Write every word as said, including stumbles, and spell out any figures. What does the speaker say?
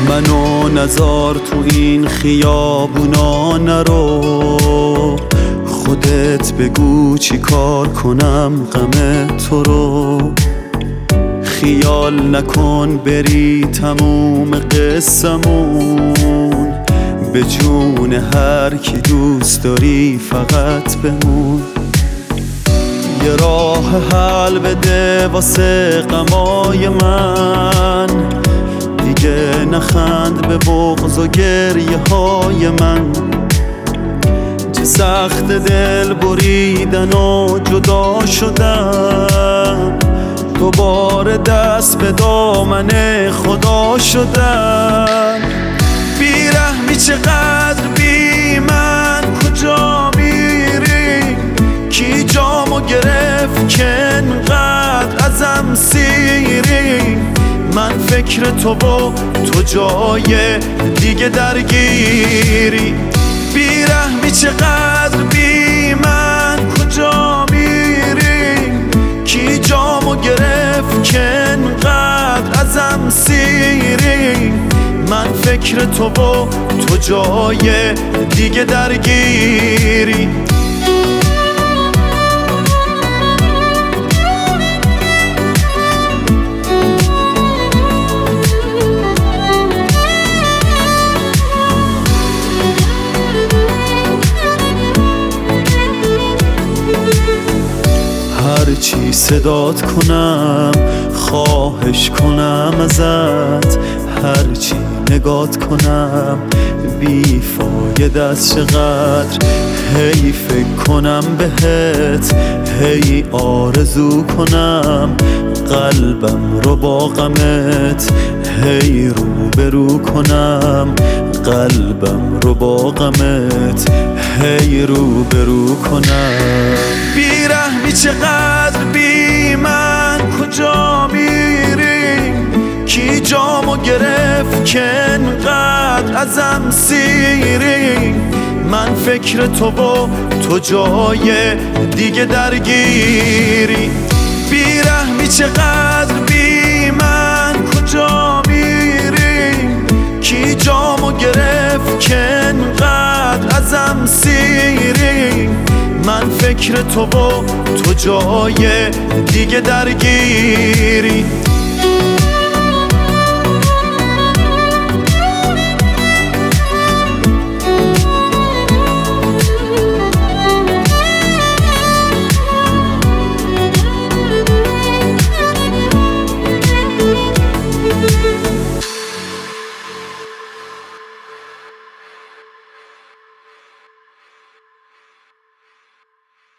منو نزار تو این خیابونا نرو، خودت بگو چی کار کنم غم تو رو. خیال نکن بری تموم قصمون، به جون هر کی دوست داری فقط بمون. یه راه حل بده واسه غمای من، دیگه نخند به بغض و گریه های من. چه سخت دل بریدن و جدا شدن، دوباره دست به دامن خدا شدن. بیرحمی چقدر بی من کجا میری، کی جامو گرفت که انقدر ازم سیری. من فکر تو و تو جای دیگه درگیری. بیرحمی چقدر بی من کجا میری، کی جامو گرفت که انقدر ازم سیری. من فکر تو و تو جای دیگه درگیری. هرچی صدات کنم خواهش کنم ازت، هرچی نگات کنم بی فایده است چقدر. هی فکر کنم بهت، هی آرزو کنم قلبم رو با غمت، هی روبرو کنم قلبم رو با غمت، هی روبرو کنم. بیرحمی چقدر بی من کجا میری، کی جامو گرفت که انقدر ازم سیری. من فکر تو و تو جای دیگه درگیری. بیرحمی چقدر بی من کجا میری، کی جامو گرفت که انقدر ازم سیری. من فکر تو و تو جای دیگه درگیری.